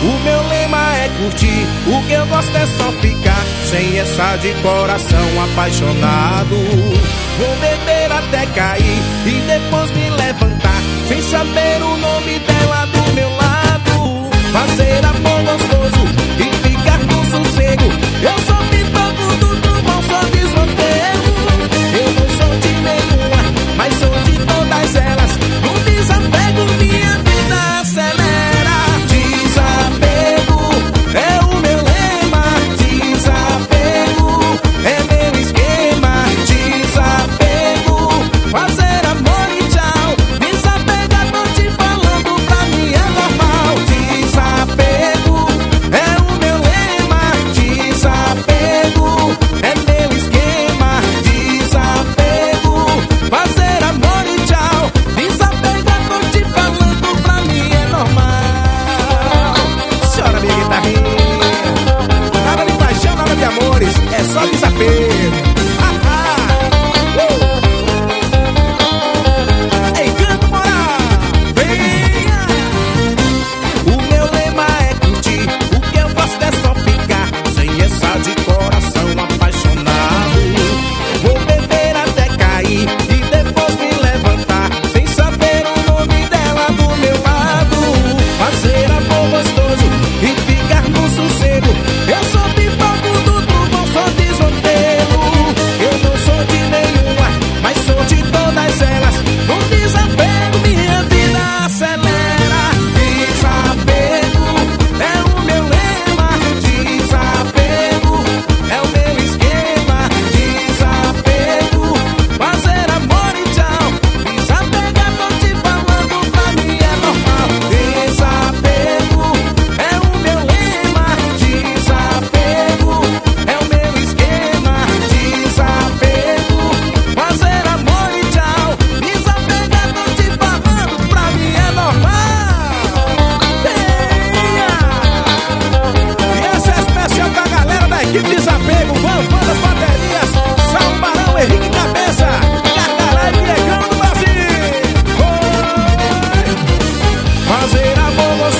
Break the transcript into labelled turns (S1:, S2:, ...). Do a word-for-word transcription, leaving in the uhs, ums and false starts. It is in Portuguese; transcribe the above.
S1: O meu lema é curtir, o que eu gosto é só ficar sem essa de coração apaixonado. Vou beber até cair e depois me levantar sem saber o nome dela do meu lado. Fazer amor gostoso e ficar com sossego. Eu sou pipoco do trovão, sou desmantelo. Eu não sou de nenhuma, mas sou de todas elas. No desapego minha vida acelera. Desapego é o meu lema. Desapego é meu esquema. Desapego, fazer amor e tchau. Desapegar, tô te falando, pra mim é normal. Desapego é o meu lema. Desapego é meu esquema. Desapego, fazer amor e tchau. Desapegar, tô te falando, pra mim é normal. Chora minha guitarrinha. Nada de paixão, nada de amores, é só desapego. Desapego, vamos das baterias, Salparão, Henrique Cabeça, Carcará e Negão do Brasil. Oi. Fazer amor